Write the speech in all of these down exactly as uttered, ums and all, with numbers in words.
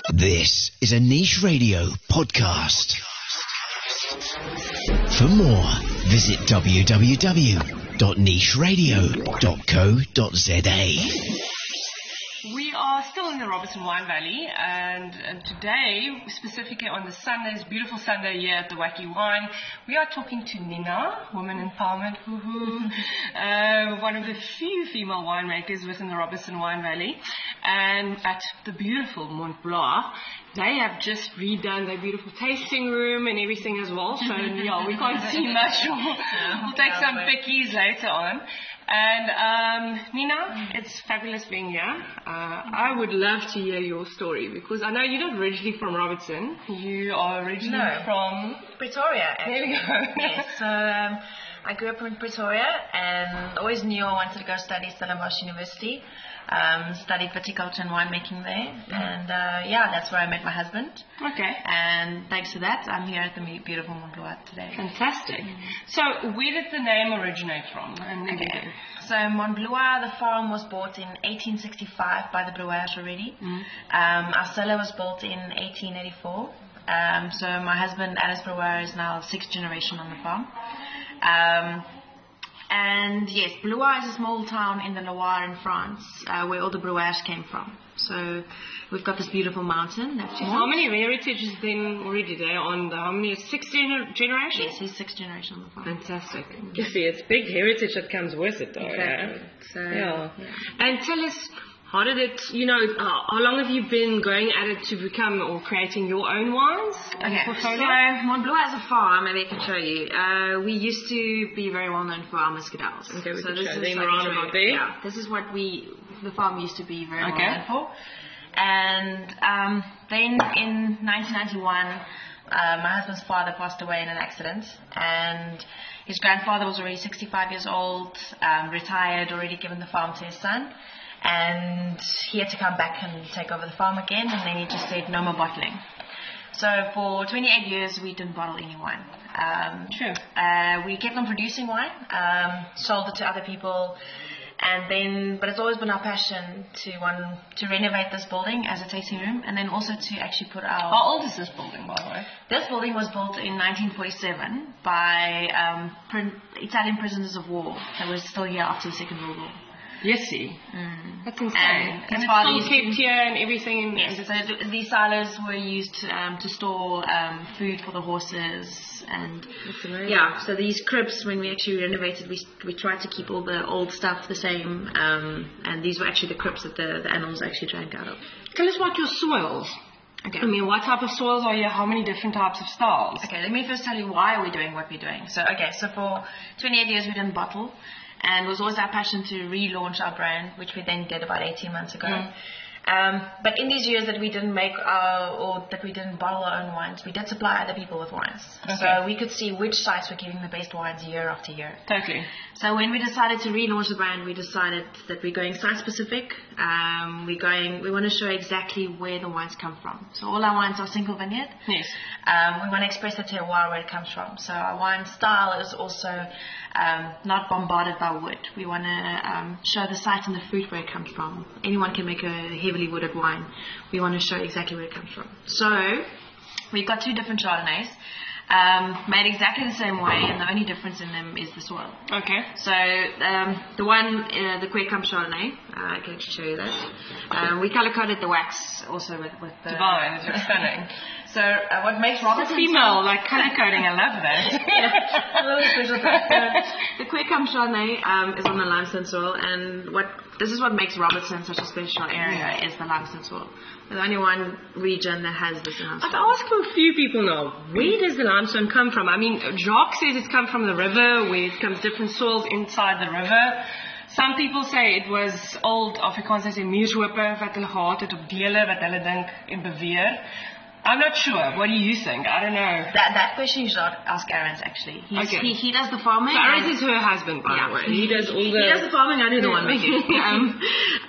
This is a Niche Radio podcast. For more, visit w w w dot niche radio dot co dot z a. We are still in the Robertson Wine Valley, and, and today, specifically on the Sunday, this beautiful Sunday here at the Wacky Wine, we are talking to Nina, Women Empowerment, woohoo, uh, one of the few female winemakers within the Robertson Wine Valley, and at the beautiful Mont Blanc. They have just redone their beautiful tasting room and everything as well, so yeah, we can't see much. We'll, we'll take some pickies later on. And um, Nina, it's fabulous being here. Uh, I would love to hear your story because I know you're not originally from Robertson. You are originally no. from Pretoria. Actually. There we go. Yes. So um, I grew up in Pretoria and always knew I wanted to go study Stellenbosch University. Um, studied viticulture and winemaking there, and uh, yeah, that's where I met my husband. Okay. And thanks to that, I'm here at the beautiful Mont Blanc today. Fantastic. So, where did the name originate from? And okay. So, Mont Blanc, the farm was bought in eighteen sixty-five by the Brouage already. Mm. Um, our cellar was built in eighteen eighty-four. Um, so, my husband, Alice Brouage, is now sixth generation on the farm. Um, And yes, Blois is a small town in the Loire in France, uh, where all the Brouage came from. So we've got this beautiful mountain. That's how many heritages then already there on the, how many, sixth gener- generation? Yes, he's sixth generation on the farm. Fantastic. You see, it's big heritage that comes with it though. Exactly. Yeah? So, yeah. yeah. And tell us, how did it, you know, uh, how long have you been going at it to become or creating your own wines? Okay, so Mont Blanc as a farm, maybe I can show you. Uh, we used to be very well known for our muscadels. Okay, we so can this show is them like around about there. Yeah, this is what we, the farm used to be very okay. well known for. And um, then in nineteen ninety-one, uh, my husband's father passed away in an accident, and his grandfather was already sixty-five years old, um, retired, already given the farm to his son. And he had to come back and take over the farm again, and then he just said no more bottling. So for twenty-eight years we didn't bottle any wine. Um, True. Uh, we kept on producing wine, um, sold it to other people, and then, but it's always been our passion to one to renovate this building as a tasting room, and then also to actually put our. How old is this building, by the way? This building was built in nineteen forty-seven by um, pr- Italian prisoners of war that were still here after the Second World War. Yes, see. Mm. That's insane. And, and it's still kept here and everything. In yes, so th- these silos were used um, to store um, food for the horses. And yeah, so these cribs, when we actually renovated, we we tried to keep all the old stuff the same. Um, and these were actually the cribs that the, the animals actually drank out of. Tell us about your soils. Okay. I mean, what type of soils are here? How many different types of styles? Okay, let me first tell you why are we doing what we're doing. So, okay, so for twenty-eight years we didn't bottle. And it was always our passion to relaunch our brand, which we then did about eighteen months ago. Mm. Um, but in these years that we didn't make our, or that we didn't bottle our own wines, we did supply other people with wines. Okay. So we could see which sites were giving the best wines year after year. Totally. So when we decided to relaunch the brand, we decided that we're going site specific. Um, we're going, we want to show exactly where the wines come from. So all our wines are single vineyard. Yes. Um, we want to express the terroir where it comes from. So our wine style is also um, not bombarded by wood. We want to um, show the site and the fruit where it comes from. Anyone can make a heavily wooded wine. We want to show exactly where it comes from. So we've got two different Chardonnays. Um, made exactly the same way, and the only difference in them is the soil. Okay. So um, the one, uh, the Quercamp Chardonnay, uh, I can actually show you that. Um, we color coded the wax also with, with the. Divine, it's stunning. So uh, what makes Robertson female, like color coding, I love that. yeah, a little special. So, the Quercamp Chardonnay um, is on the limestone soil, and what this is what makes Robertson such a special area yeah. is the limestone soil. There's only one region that has this limestone. I've asked a few people now, where does the limestone come from? I mean, Jacques says it's come from the river, where it comes different soils inside the river. Some people say it was old Afrikaans, they say muurhope wat hulle gehad het op dele wat hulle dink en beweer. I'm not sure. What do you think? I don't know. That that question you should ask Aaron's actually. He's, okay. He he does the farming. So Aaron is her husband, by yeah. the way. He does all the. He does the farming. I do the winemaking. um,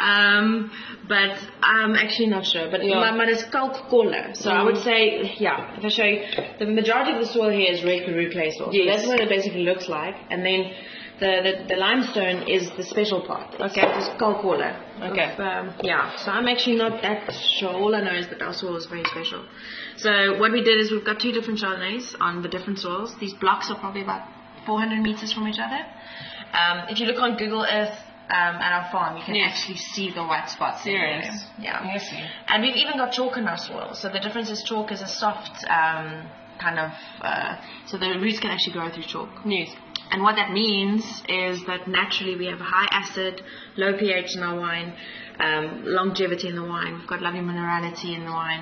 um, but I'm actually not sure. But yeah. but it's kalk kolle. So mm. I would say, yeah. If I show you, the majority of the soil here is red Peru clay soil. Yes. So that's what it basically looks like. And then The, the the limestone is the special part. It's, Okay. It's Kalkola. Okay. Of, um, yeah. So I'm actually not that sure. All I know is that our soil is very special. So what we did is we've got two different Chardonnays on the different soils. These blocks are probably about four hundred meters from each other. Um, if you look on Google Earth um, at our farm, you can Yes. actually see the white spots. Serious? everywhere. Yeah. Yes. And we've even got chalk in our soil. So the difference is chalk is a soft um, kind of, uh, so the roots can actually grow through chalk. Yes. And what that means is that naturally we have high acid, low pH in our wine, um, longevity in the wine. We've got lovely minerality in the wine.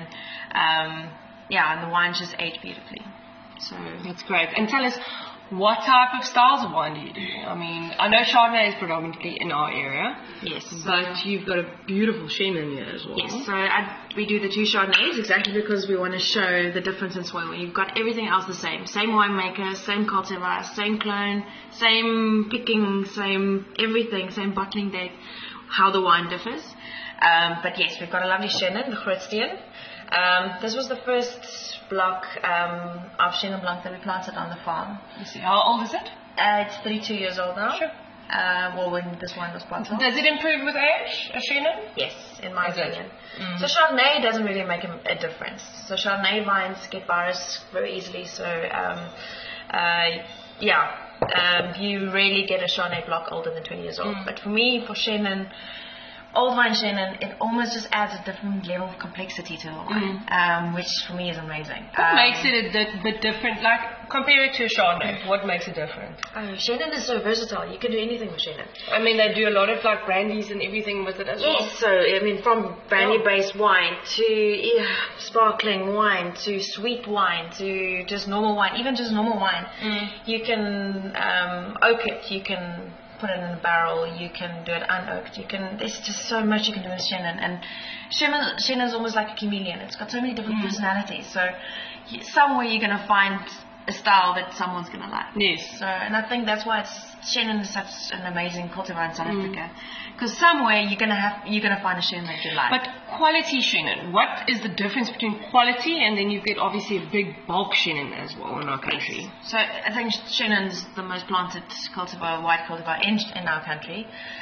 Um, yeah, and the wines just age beautifully. So That's great. And tell us, what type of styles of wine do you do? I mean, I know Chardonnay is predominantly in our area, yes, but you've got a beautiful Chenin here as well. yes. So I, we do the two Chardonnays exactly because we want to show the difference in soil. You've got everything else the same, same winemaker, same cultivar, same clone, same picking, same everything, same bottling date. How the wine differs. Um, but yes, we've got a lovely Chenin, the Grootstein. Um, this was the first block um, of Chenin Blanc that we planted on the farm. Let's see, how old is it? Uh, it's thirty-two years old now. Sure. Uh, well, when this wine was planted. Does it improve with age, a Chenin? Yes, in my Is it? opinion. So Chardonnay doesn't really make a, a difference. So Chardonnay vines get virus very easily. So um, uh, yeah, um, you rarely get a Chardonnay block older than twenty years old. But for me, for Chenin, old wine Chenin, it almost just adds a different level of complexity to the wine, um, which for me is amazing. What um, makes it a di- bit different? Like, compare it to a Chardonnay. What makes it different? Oh, Chenin is so versatile. You can do anything with Chenin. I mean, they do a lot of like brandies and everything with it as well. Yes, so I mean, from brandy-based wine to yeah, sparkling wine to sweet wine to just normal wine, even just normal wine. You can um, oak it. You can put it in a barrel. You can do it unoaked. You can. There's just so much you can do with Chenin, and Chenin, Chenin is almost like a chameleon. It's got so many different personalities. So y- somewhere you're gonna find a style that someone's gonna like. Yes. So, and I think that's why it's, Chenin is such an amazing cultivar in South Africa. Because somewhere you're gonna have, you're gonna find a Chenin that you like. But quality Chenin, what is the difference between quality and then you get obviously a big bulk Chenin as well in our country? So I think Chenin's the most planted cultivar, white cultivar in, in our country.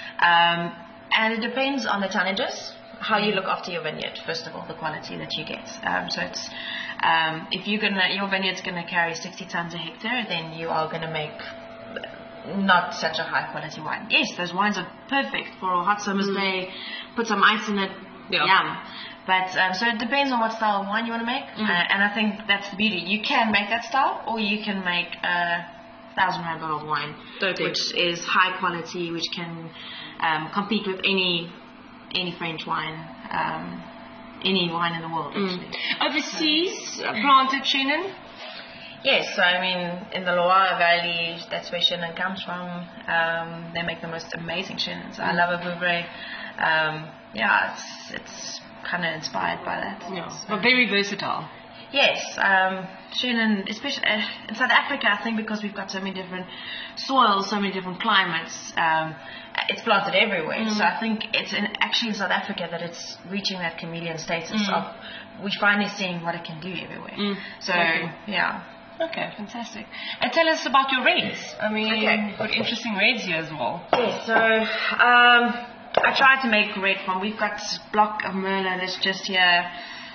Um, and it depends on the tonnages, how you look after your vineyard, first of all, the quality that you get. Um, so it's, um, if you're gonna, your vineyard's gonna carry sixty tons a hectare, then you are gonna make not such a high quality wine. Yes, those wines are perfect for a hot summer's day. Put some ice in it, Yeah. yum. But um, so it depends on what style of wine you want to make, uh, and I think that's the beauty. You can make that style, or you can make a thousand rand bottle of wine, Totally. which is high quality, which can um, compete with any any French wine, um, any wine in the world. Actually. Overseas, uh, planted Chenin? Yes, so I mean, in the Loire Valley, that's where Chenin comes from. Um, they make the most amazing Chenins. I love a Vouvray. Um, yeah, it's it's kind of inspired by that. Yeah. So- But very versatile. Yes, um, Chenin, especially uh, in South Africa, I think because we've got so many different soils, so many different climates, um, it's planted everywhere. So I think it's in, actually in South Africa that it's reaching that chameleon status of we're finally seeing what it can do everywhere. So, Okay. yeah. Okay, fantastic. And tell us about your reds. I mean, Okay. you've got interesting reds here as well. Yes, so um, I tried to make red from, we've got this block of Merlot that's just here.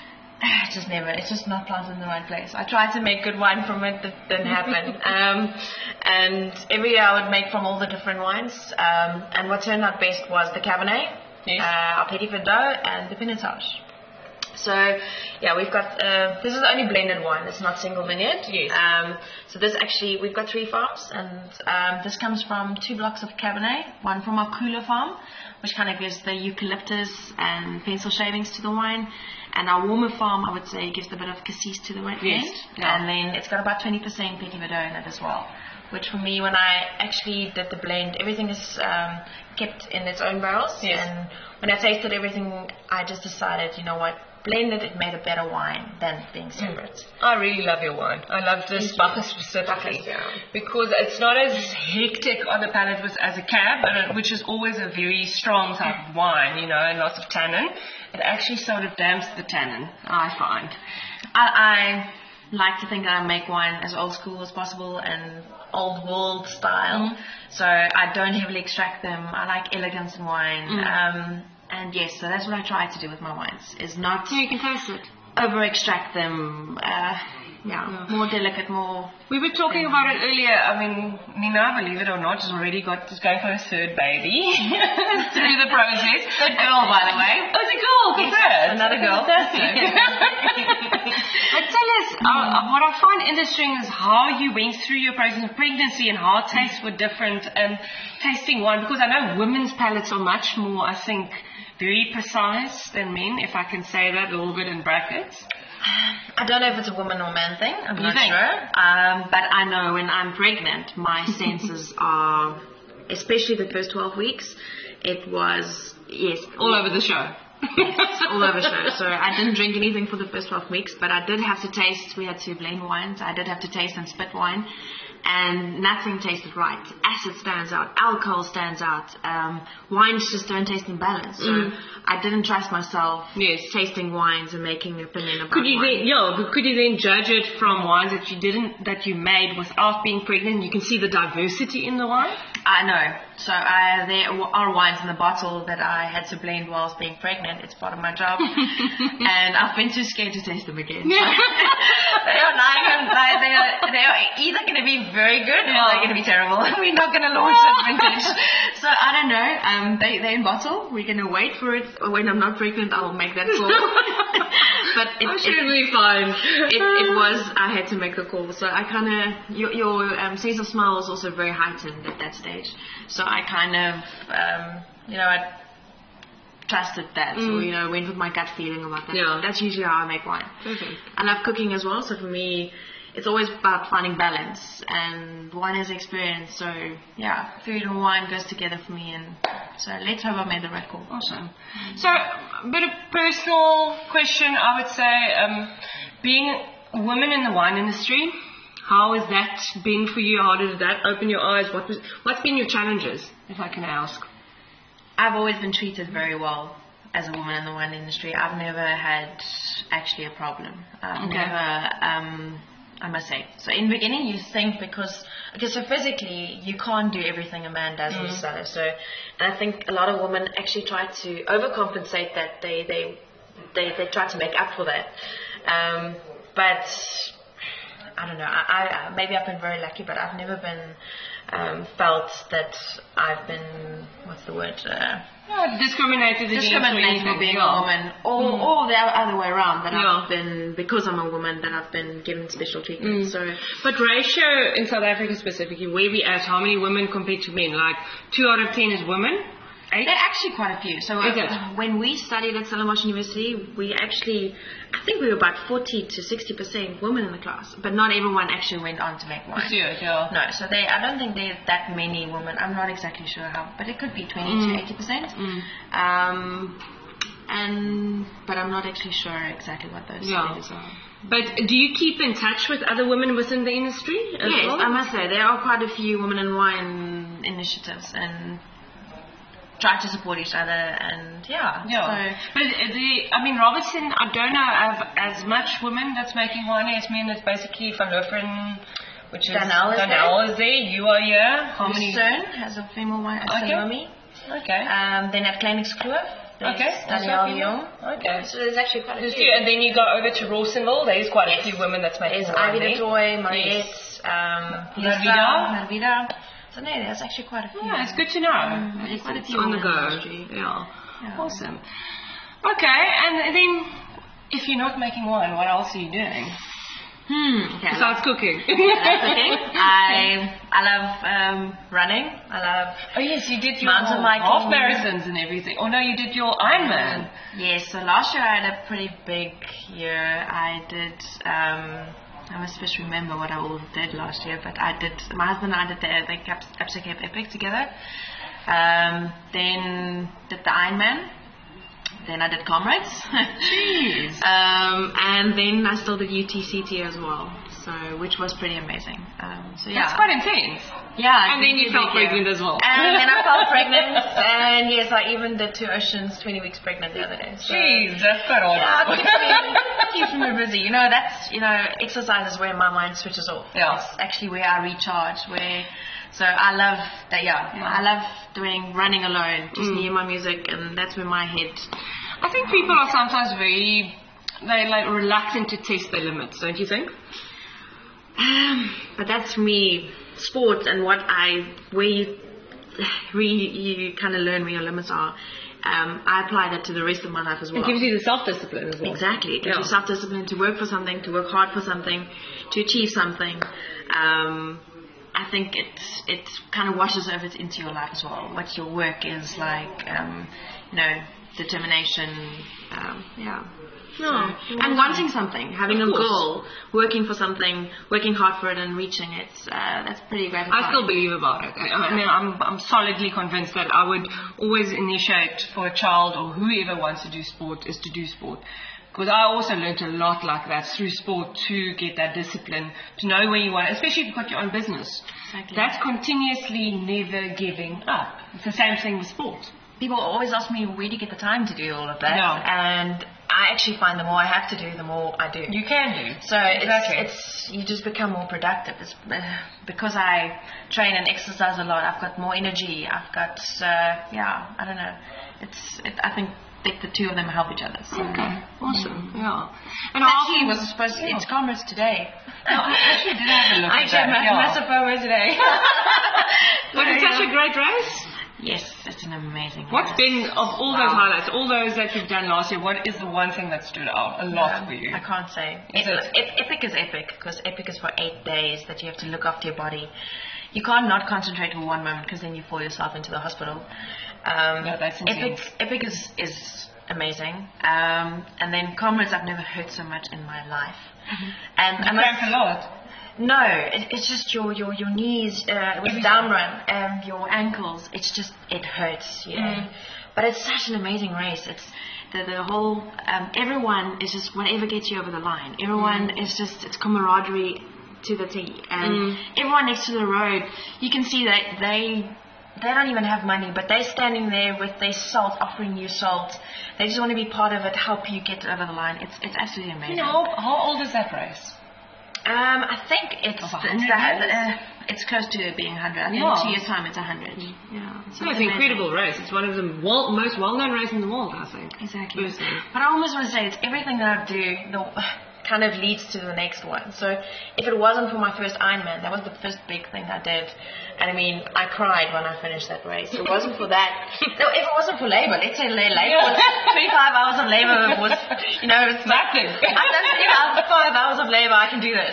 It just never, it's just not planted in the right place. I tried to make good wine from it, that didn't happen. um, and every year I would make from all the different wines. Um, and what turned out best was the Cabernet, Yes. uh, our Petit Verdot, and the Pinotage. So, yeah, we've got, uh, this is only blended wine, it's not single vineyard. Yes. Um, so this actually, we've got three farms, and um, this comes from two blocks of Cabernet, one from our cooler farm, which kind of gives the eucalyptus and pencil shavings to the wine, and our warmer farm, I would say, gives a bit of cassis to the wine. Yes, yeah. And then it's got about twenty percent Petit Verdot in it as well, which for me, when I actually did the blend, everything is um, kept in its own barrels, Yes. and when I tasted everything, I just decided, you know what, blended, it made a better wine than being separate. I really love your wine. I love this Bacchus specifically Bacchus, yeah. because it's not as hectic on the palate as, as a cab, but it, which is always a very strong type of wine, you know, and lots of tannin. It actually sort of damps the tannin, I find. I, I like to think that I make wine as old school as possible and old world style. Mm-hmm. So I don't heavily extract them. I like elegance in wine. Mm-hmm. Um, and yes, so that's what I try to do with my wines, is not yeah, you can taste it. over extract them. Uh, Yeah, yeah, more delicate, more... We were talking about it earlier. I mean, Nina, believe it or not, has already got, is going for her third baby through the process. Third girl, by the way. Oh, it's a girl, congrats. Another girl. But tell us, uh, what I find interesting is how you went through your process of pregnancy and how tastes were different and tasting wine, because I know women's palates are much more, I think, very precise than men, if I can say that a little bit in brackets. I don't know if it's a woman or man thing. I'm you not think? sure. Um, but I know when I'm pregnant, my senses are, especially the first twelve weeks, it was, yes. All over the show. Yes, all over the show. So I didn't drink anything for the first twelve weeks, but I did have to taste, we had two blend wines, I did have to taste and spit wine. And nothing tasted right. Acid stands out, alcohol stands out, um, wines just don't taste in balance. So mm. I didn't trust myself yes. tasting wines and making an opinion about could you wine. Then, yeah, could you then judge it from wines that you didn't, that you made without being pregnant? You can see the diversity in the wine? I know. So I, there are wines in the bottle that I had to blend whilst being pregnant. It's part of my job. And I've been too scared to taste them again. So they are lying and lying. They are, they are either going to be very good or they're going to be terrible. We're not going to launch that vintage. So I don't know. Um, they, they're in bottle. We're going to wait for it. When I'm not pregnant, I'll make that call. But it, I'm sure it, it'll be fine. It, it was, I had to make the call. So I kind of, your, your um, sense of smell was also very heightened at that stage. So I kind of, um, you know, I trusted that. Mm. Or, you know, went with my gut feeling about that. Yeah. That's usually how I make wine. Perfect. I love cooking as well. So for me, it's always about finding balance. And wine is experience. So, yeah, food and wine goes together for me. And so let's hope I made the right call. Awesome. So, a bit of personal question, I would say. Um, being a woman in the wine industry, how has that been for you? How did that open your eyes? What was, what's been your challenges, if I can ask? I've always been treated very well as a woman in the wine industry. I've never had actually a problem. I've okay. never, um, I must say. So in the beginning you think because, okay, so physically you can't do everything a man does mm. as a seller. So, and I think a lot of women actually try to overcompensate that. They, they, they, they try to make up for that. Um, but I don't know, I, I maybe I've been very lucky, but I've never been um, felt that I've been, what's the word? Uh, yeah, discriminated against discriminated for being a woman, or, mm. or the other way around, that yeah. I've been, because I'm a woman, that I've been given special treatment. Mm. So, but ratio in South Africa specifically, where we at, how many women compared to men? Like two out of ten is women? Eight? There are actually quite a few. So uh, when we studied at Stellenbosch University, we actually, I think we were about forty to sixty percent women in the class, but not everyone actually went on to make wine. Yeah, yeah. No, so they, I don't think there are that many women. I'm not exactly sure how, but it could be twenty mm. to eighty percent. Mm. Um, and but I'm not actually sure exactly what those yeah. figures are. But do you keep in touch with other women within the industry as yes, well? I must say there are quite a few women in wine initiatives, and try to support each other, and yeah. Yeah. So, but the, I mean, Robertson, I don't know of as much women that's making wine as men. It's basically Van Lofren, which is Danelle is Danelle there. is there. You are here. How many? Lucerne has a female wine. Okay. Salome. Okay. Um, then at Kleinix Kloof, there's okay. Danielle Young. Okay. So there's actually quite a There's few. few. And then you go over to Rawsonville. There's quite yes. a few women that's making there's wine. Ivy There's Detroy, Mariette, yes. um, Narvida. Narvida. So no, there's actually quite a few. Yeah, it's good to know. Um, it's quite a few on the go. Yeah. yeah. Awesome. Okay, and then if you're not making wine, what else are you doing? Hmm. Okay, Besides cooking. Besides cooking, I I love um, running. I love. Oh yes, you did your mountain biking, half marathons and everything. Oh no, you did your Ironman. Yes. So last year I had a pretty big year. I did. Um, I must just remember what I all did last year, but I did. My husband and I did the Epic, Absa Cape Epic together. Um, then did the Ironman. Then I did Comrades. Jeez. um, and then I still did U T C T as well, so which was pretty amazing. Um, so yeah, that's quite intense. Yeah. And then you felt pregnant as well. And then I felt pregnant, and yes, I even did two oceans, twenty weeks pregnant the other day. So, jeez, that's quite odd. yeah, it keeps me, keeps me so busy. You know, that's, you know, exercise is where my mind switches off. Yeah. It's actually where I recharge, where, so I love that, yeah, Yeah. I love doing running alone, just Mm. me and my music, and that's where my head, I think people are sometimes very, they're like reluctant to test their limits, don't you think? um, but that's for me, sport and what I, where you, where you, you kind of learn where your limits are. Um, I apply that to the rest of my life as well. It gives you the self-discipline as well. Exactly. It gives Yeah. you self-discipline to work for something, to work hard for something, to achieve something. Um, I think it it kind of washes over into your life as well. What your work is like, um, you know, determination. Um, yeah. No, So- and wanting something, having Of a course. goal, working for something, working hard for it, and reaching it. Uh, that's pretty gratifying. I still believe about it. I I mean, I'm, I'm solidly convinced that I would always initiate for a child or whoever wants to do sport is to do sport. Because I also learned a lot like that through sport to get that discipline, to know where you want, especially if you've got your own business. Exactly. That's continuously never giving up. It's the same thing with sport. People always ask me, where do you get the time to do all of that? Yeah. And I actually find the more I have to do, the more I do. You can do. So Exactly. it's, it's you just become more productive. It's, uh, because I train and exercise a lot, I've got more energy. I've got, uh, yeah, I don't know. It's, it, I think the, the two of them help each other. So. Okay, awesome. Yeah. And Actually, I was supposed to, it's commerce today. No, I actually did have a look I at actually had that. ma- Yeah. massive FOMO today. Was it So, such yeah. a great race? Yes, it's an amazing What's race. been, of all Wow. those highlights, all those that you've done last year, what is the one thing that stood out a lot for you? I can't say. Is It- it? ep- epic is epic because epic is for eight days that you have to look after your body. You can't not concentrate for one moment because then you fall yourself into the hospital. Um, No, that's epic. intense. Epic is is amazing. Um, and then comrades, I've never hurt so much in my life. And You I must- cramp a lot. no, it, it's just your your your knees uh, with Everything. down run and your ankles. It's just it hurts, you know. Mm. But it's such an amazing race. It's the the whole um, everyone is just whatever gets you over the line. Everyone Mm. is just it's camaraderie to the T, and Mm. everyone next to the road. You can see that they. They don't even have money, but they're standing there with their salt, offering you salt. They just want to be part of it, help you get over the line. It's it's absolutely amazing. You know, how, how old is that race? Um, I think it's Of a it's, hundred the, years? uh, it's close to being a hundred. I think Yeah. in two years' time it's a hundred. Yeah, so No, it's an amazing. incredible race. It's one of the well, most well-known races in the world, I think. Exactly. Personally. But I almost want to say it's everything that I do the, kind of leads to the next one. So if it wasn't for my first Ironman, that was the first big thing I did. And I mean, I cried when I finished that race. It wasn't for that. No, if it wasn't for labor, let's say la- labor was twenty-five hours of labor was, you know, it's Nothing. I've done twenty-five hours of labor, I can do this.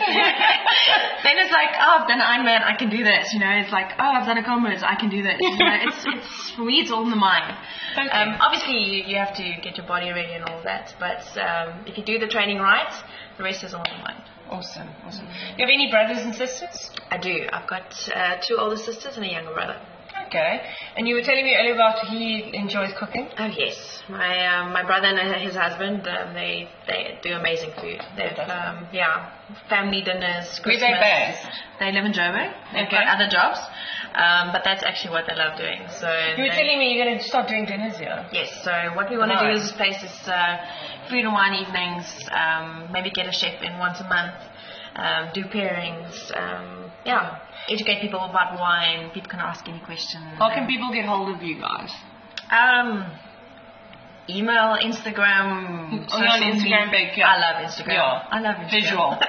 Then it's like, oh, I've done Ironman, I can do this. You know, it's like, oh, I've done a comrades, I can do this. You know, it's, it's, for me, it's all in the mind. Okay. Um, obviously, you, you have to get your body ready and all that, but um, if you do the training right, the rest is all in the mind. Awesome, awesome. Do you have any brothers and sisters? I do. I've got uh, two older sisters and a younger brother. Okay. And you were telling me earlier about he enjoys cooking. Oh yes, my um, my brother and his husband, um, they they do amazing food. They've um, yeah, family dinners. Where they Christmas. based? They live in Joburg. They've Okay. got other jobs, um, but that's actually what they love doing. So You were they- telling me you're going to start doing dinners here. Yes, so what we want to do Nice. is this place is uh, food and wine evenings, um, maybe get a chef in once a month, um, do pairings, um, yeah, educate people about wine, people can ask any questions. How can people get hold of you guys? Um, email, Instagram. Oh, you're on social Instagram media. big, yeah. I love Instagram. Yeah. I love Instagram. Visual.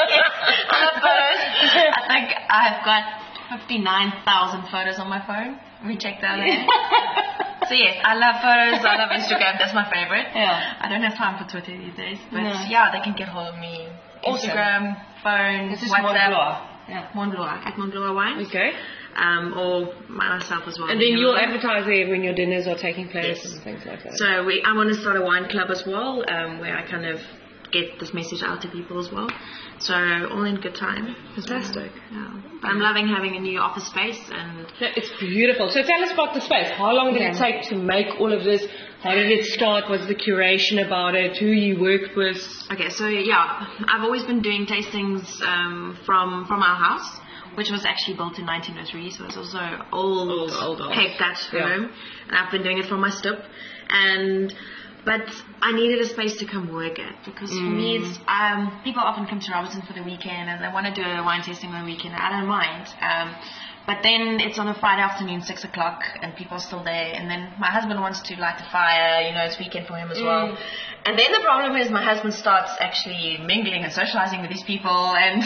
I love photos. I think I've got fifty-nine thousand photos on my phone. Let me check that out. So yes, I love photos. I love Instagram. That's my favorite. Yeah. I don't have time for Twitter these days, but No. yeah, they can get hold of me. Awesome. Instagram, phone, This is WhatsApp. Montblois. Yeah. Montblois, at Montblois Wine. Okay. Um, or myself as well. And then you'll advertise there when your dinners are taking place Yes. and things like that. So we, I want to start a wine club as well, um, where I kind of get this message out to people as well. So all in good time. Fantastic. Yeah. But I'm loving having a new office space, and No, it's beautiful. So tell us about the space. How long did it Yeah. take to make all of this? How did it start? What's the curation about it? Who you worked with? okay, so yeah, I've always been doing tastings um, from from our house, which was actually built in nineteen oh three, so it's also old, Old, old, old. Cape Dutch Yeah. home, and I've been doing it from my stoep. And but I needed a space to come work at, because mm. for me, it's, um, people often come to Robertson for the weekend and they want to do a wine tasting on the weekend. I don't mind. Um, but then it's on a Friday afternoon, six o'clock, and people are still there. And then my husband wants to light the fire, you know, it's weekend for him as mm. well. And then the problem is my husband starts actually mingling and socializing with these people, and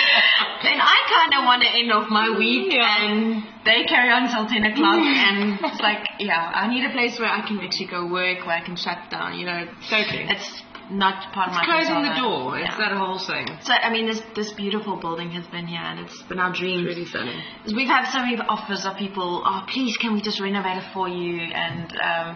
then I kind of want to end off my week, yeah. and they carry on until ten o'clock, and it's like, yeah, I need a place where I can actually go work, where I can shut down, you know. Totally. It's not part of my closing persona. the door. Yeah. It's that whole thing. So, I mean, this this beautiful building has been here, and it's been our dream. It's really stunning. We've had so many offers of people, oh, please, can we just renovate it for you? And, um,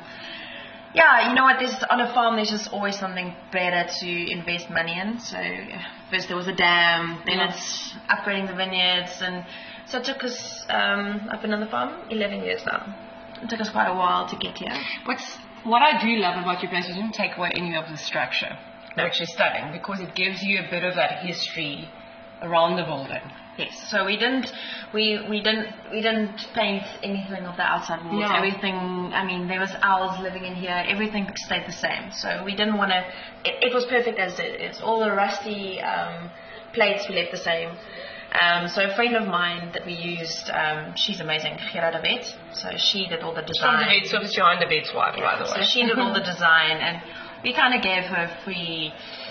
yeah, you know what, there's, on a farm, there's just always something better to invest money in. So, first there was a dam, then yeah. it's upgrading the vineyards, and so it took us, um, I've been on the farm eleven years now. It took us quite a while to get here. What's What I do love about your place is you didn't take away any of the structure, no. which is stunning, because it gives you a bit of that history around the building. Yes. So we didn't, we we didn't we didn't paint anything of the outside walls. No. Everything. I mean, there was owls living in here. Everything stayed the same. So we didn't want to. It, it was perfect as it is. All the rusty um, plates we left the same. Um, so a friend of mine that we used, um, she's amazing, Gerda de Wet. So she did all the design. She's the Wet, behind the Wet's wife, yeah, by the way. So she did all the design, and we kind of gave her free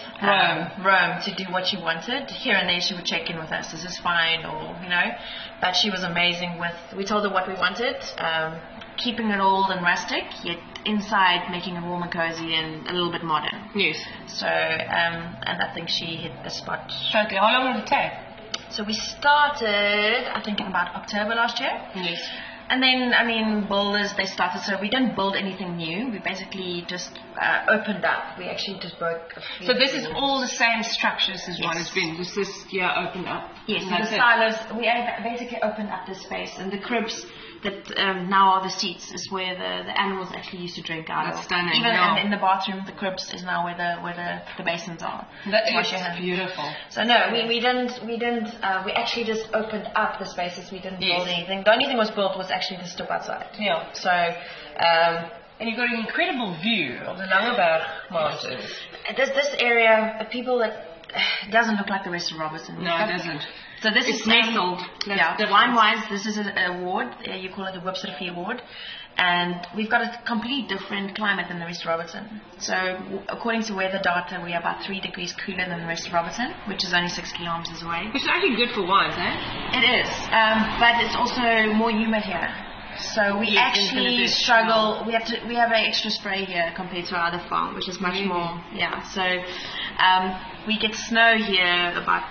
um, room to do what she wanted. Here and there she would check in with us, is this fine, or, you know. But she was amazing with, we told her what we wanted, um, keeping it old and rustic, yet inside making it warm and cozy and a little bit modern. Yes. So, um, and I think she hit the spot. Totally. How long did it take? So we started, I think, in about October last year. Yes. And then, I mean, builders, they started, so we didn't build anything new. We basically just uh, opened up. We actually just broke a few. So this is all the same structures as yes. what has been, just this year opened up? Yes, and the silos, we basically opened up the space, and the cribs that um, now are the seats is where the, the animals actually used to drink out That's of. Stunning. Even yeah. in, in the bathroom, the cribs is now where the where the, the basins are. That is beautiful. So no, we, we didn't we didn't uh, we actually just opened up the spaces. We didn't yes. build anything. The only thing was built was actually the stoep outside. Yeah. So um, and you've got an incredible view of the Langeberg Mountains. This this area, uh, people that it doesn't look like the rest of Robertson. No, it doesn't. So this it's is nestled. Yeah, the wine wise. This is an award. Uh, you call it the Webster Fee Award, and we've got a complete different climate than the rest of Robertson. So w- according to weather data, we are about three degrees cooler than the rest of Robertson, which is only six kilometers away. Which is actually good for wines, eh? It is, um, but it's also more humid here. So we yes, actually struggle. We have to. We have an extra spray here compared to our other farm, which is much really? more. Yeah. So um, we get snow here about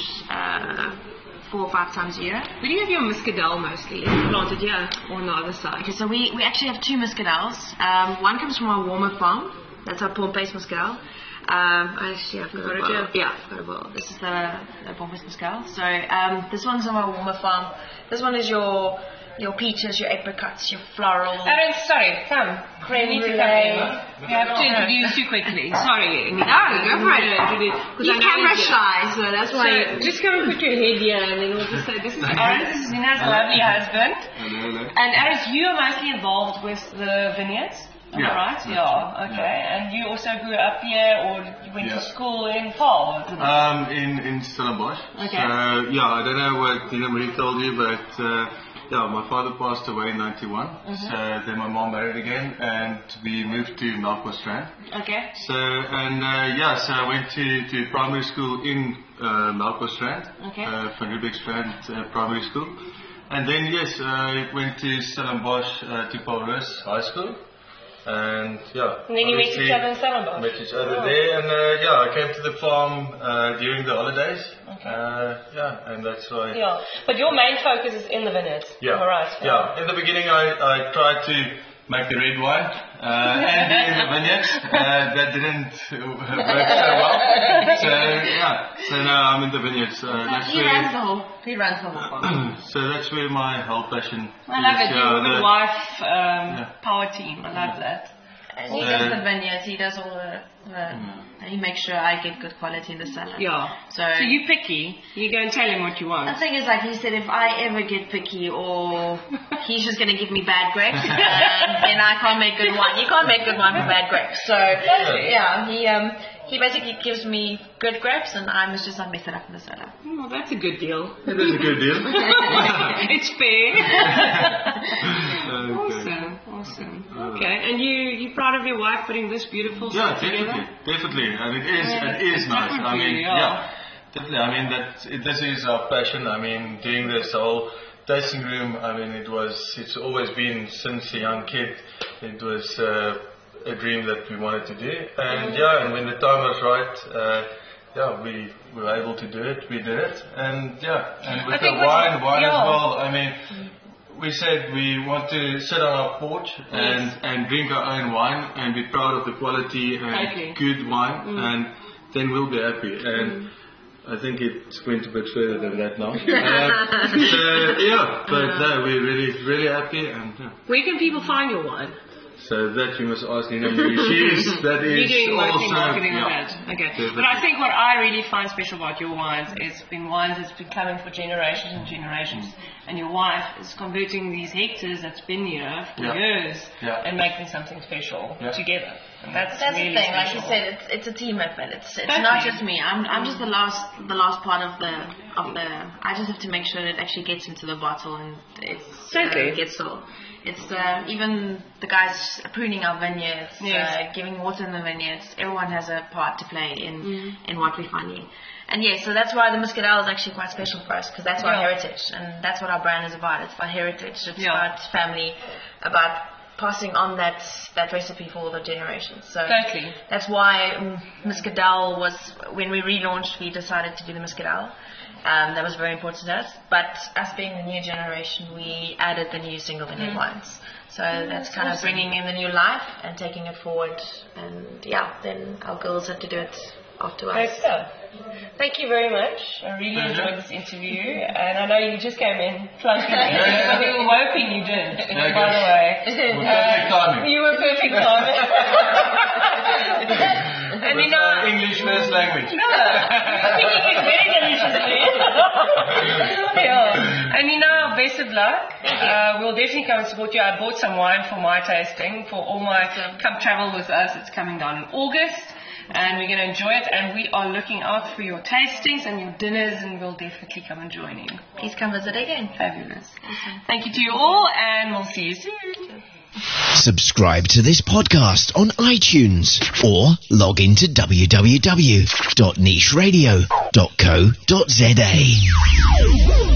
uh, four or five times a year. Where do you have your muscadel mostly? Is it planted here or on the other side? Okay. So we, we actually have two muscadels. Um, one comes from our warmer farm. That's our Pompeis muscadel. Um, I actually have got, got it. Yeah, I've got a bottle. This is the, the Pompeis muscadel. So um, this one's on our warmer farm. This one is your. Your peaches, your apricots, your floral. Erin, sorry, come. Creme you brulee. You have to introduce you quickly. Sorry. No, go for it. You're camera shy, so that's why. So you just come and put your head here, and then we'll just say, this is Erin, this is Nina's lovely husband. Hello, hello. And Erin, you are mostly involved with the vineyards. Am yeah. I right? Yeah, okay. Yeah. And you also grew up here, or you went yeah. to school in Paarl? Um, in, in Stellenbosch. Okay. So, yeah, I don't know what Nina Marie told you, but. Uh, Yeah, my father passed away in ninety-one, mm-hmm. so then my mom married again, and we moved to Melkbosstrand. Okay. So, and uh, yeah, so I went to, to primary school in uh, Melkbosstrand, okay. uh, Van Riebeeckstrand uh, Primary School. And then, yes, I went to Stellenbosch uh, to Paul Roos High School. And yeah, and then you met each other in Stellenbosch. Met each other oh. there, and uh, yeah, I came to the farm uh, during the holidays. Okay. Uh, yeah, and that's why. Yeah, but your main focus is in the vineyards. Yeah. All right. Yeah. yeah. In the beginning, I, I tried to make the red wine uh, and in the vineyards. Uh, that didn't work so well. So yeah. So now I'm in the vineyards. Uh, that's he where runs the whole. He runs the whole farm. So that's where my whole passion. I love is. it. Yeah, the the wife um, yeah. power team. I love that. And he Uh, does the vineyards, he does all the, the he makes sure I get good quality in the cellar. Yeah. So, So you picky. You go and tell him what you the want. thing is, like he said, if I ever get picky or he's just going to give me bad grapes, um, then I can't make good wine. You can't make good wine with bad grapes. So, yeah, he um he basically gives me good grapes and I must just not mess it up in the cellar. Oh, that's a good deal. It is a good deal. It's fair. Okay. Awesome, awesome. Okay, and you you proud of your wife putting this beautiful Yeah, stuff together? definitely, definitely, and it is, Yeah, it is it's nice. different I for mean, you, yeah. yeah. definitely. I mean that it, this is our passion. I mean, doing this whole tasting room. I mean, it was, it's always been since a young kid. It was uh, a dream that we wanted to do, and yeah, and when the time was right. Uh, Yeah, we were able to do it. We did it, and yeah, and I with the think what wine, you- wine as yeah. well. I mean, we said we want to sit on our porch and and drink our own wine and be proud of the quality and Okay. good wine, and then we'll be happy. And I think it's went a bit further than that now. Uh, so yeah, but no, we're really really happy, and yeah. Where can people find your wine? So that you must ask Nina Marie. She is that is You're doing marketing, also marketing yeah. with that. Okay. Definitely. But I think what I really find special about your wines is been wines that's been coming for generations and generations. And your wife is converting these hectares that's been here for Yeah. years Yeah. and making something special Yeah. together. And that's, That's really the thing, like special. you said, it's it's a team effort. It's it's Totally. not just me. I'm I'm just the last the last part of the of the. I just have to make sure it actually gets into the bottle and it's Totally. uh, gets sold. It's uh, even the guys pruning our vineyards, Yes. uh, giving water in the vineyards. Everyone has a part to play in in what we're finding. And yeah, so that's why the Muscadel is actually quite special for us because that's our Yeah. heritage and that's what our brand is about. It's about heritage. It's Yeah. about family, about passing on that that recipe for all the generations. So Totally. that's why um, Muscadel was, when we relaunched, we decided to do the Muscadel. Um, that was very important to us. But us being the new generation, we added the new single vineyard wines. So that's kind of bringing in the new life and taking it forward. And yeah, then our girls had to do it afterwards. Great stuff. Thank you very much. I really enjoyed this interview, and I know you just came in plunking in, Yeah. but we were hoping you did. Yeah, by good. the way, With perfect timing. you were perfect timing. And you With know, our English first language. no, you're speaking it very deliciously. Yeah. And you know, best of luck. Uh, we'll definitely come and support you. I bought some wine for my tasting, for all my come travel with us. It's coming down in August. And we're going to enjoy it, and we are looking out for your tastings and your dinners, and we'll definitely come and join you. Please come visit again. Fabulous. Thank you to you all, and we'll see you soon. Subscribe to this podcast on iTunes or log into w w w dot niche radio dot co dot z a.